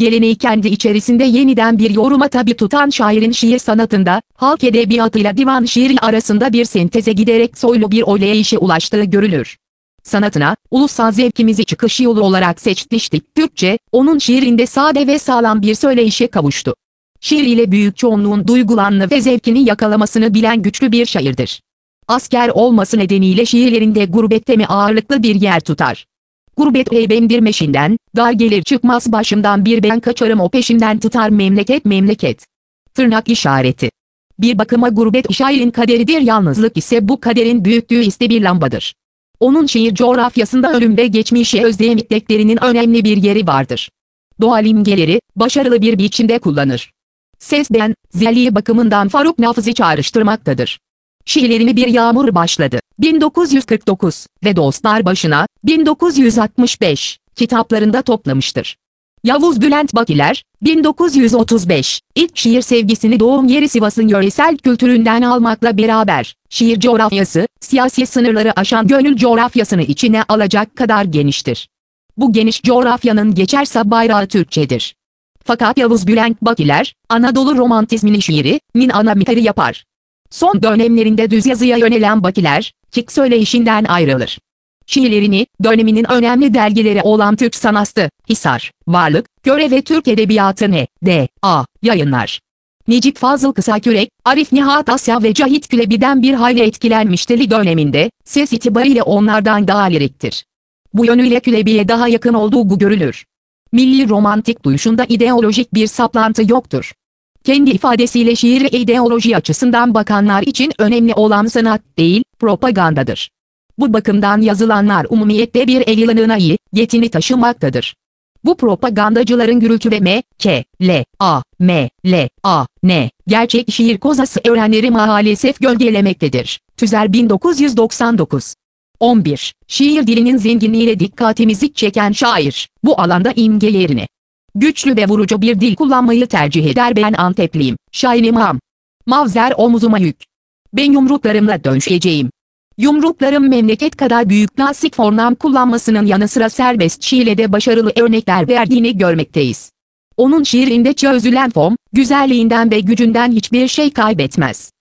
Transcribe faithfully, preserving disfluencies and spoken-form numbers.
geleneği kendi içerisinde yeniden bir yoruma tabi tutan şairin şiir sanatında, halk edebiyatıyla divan şiiri arasında bir senteze giderek soylu bir olayışa ulaştığı görülür. Sanatına, ulusal zevkimizi çıkış yolu olarak seçmiştik Türkçe, onun şiirinde sade ve sağlam bir söyleyişe kavuştu. Şiir ile büyük çoğunluğun duygulanma ve zevkini yakalamasını bilen güçlü bir şairdir. Asker olması nedeniyle şiirlerinde gurbette mi ağırlıklı bir yer tutar. Gurbet heybemdir meşinden, dar gelir çıkmaz başımdan bir ben kaçarım o peşimden tutar memleket memleket. Tırnak işareti. Bir bakıma gurbet şairin kaderidir, yalnızlık ise bu kaderin büyüttüğü iste bir lambadır. Onun şiir coğrafyasında ölüm ve geçmişe özlem itleklerinin önemli bir yeri vardır. Doğal imgeleri, başarılı bir biçimde kullanır. Ses ben, zelliği bakımından Faruk Nafız'ı çağrıştırmaktadır. Şiirlerini Bir Yağmur Başladı, bin dokuz yüz kırk dokuz ve Dostlar Başına, bin dokuz yüz altmış beş, kitaplarında toplamıştır. Yavuz Bülent Bakiler, bin dokuz yüz otuz beş, ilk şiir sevgisini doğum yeri Sivas'ın yöresel kültüründen almakla beraber, şiir coğrafyası, siyasi sınırları aşan gönül coğrafyasını içine alacak kadar geniştir. Bu geniş coğrafyanın geçerse bayrağı Türkçedir. Fakat Yavuz Bülent Bakiler, Anadolu romantizmini şiirinin ana miheri yapar. Son dönemlerinde düz yazıya yönelen Bakiler, kik söyleyişinden ayrılır. Şiirlerini, döneminin önemli dergileri olan Türk Sanatı, Hisar, Varlık, Göre ve Türk Edebiyatı N D A yayınlar. Necip Fazıl Kısakürek, Arif Nihat Asya ve Cahit Külebi'den bir hayli etkilenmiştir döneminde, ses itibariyle onlardan daha liriktir. Bu yönüyle Külebi'ye daha yakın olduğu görülür. Milli romantik duyuşunda ideolojik bir saplantı yoktur. Kendi ifadesiyle şiiri ideoloji açısından bakanlar için önemli olan sanat değil, propagandadır. Bu bakımdan yazılanlar umumiyette bir el yılına iyi, yetini taşımaktadır. Bu propagandacıların gürültü ve M, K, L, A, M, L, A, N, gerçek şiir kozası öğrenleri maalesef gölgelemektedir. Tüzer bin dokuz yüz doksan dokuz. on bir. Şiir dilinin zenginliğiyle dikkatimizi çeken şair, bu alanda imge yerine güçlü ve vurucu bir dil kullanmayı tercih eder. Ben Antepliyim, şairim ham. Mavzer omuzuma yük. Ben yumruklarımla dönüşeceğim. Yumruklarım memleket kadar büyük klasik form kullanmasının yanı sıra serbest şiirle de başarılı örnekler verdiğini görmekteyiz. Onun şiirinde çözülen form, güzelliğinden ve gücünden hiçbir şey kaybetmez.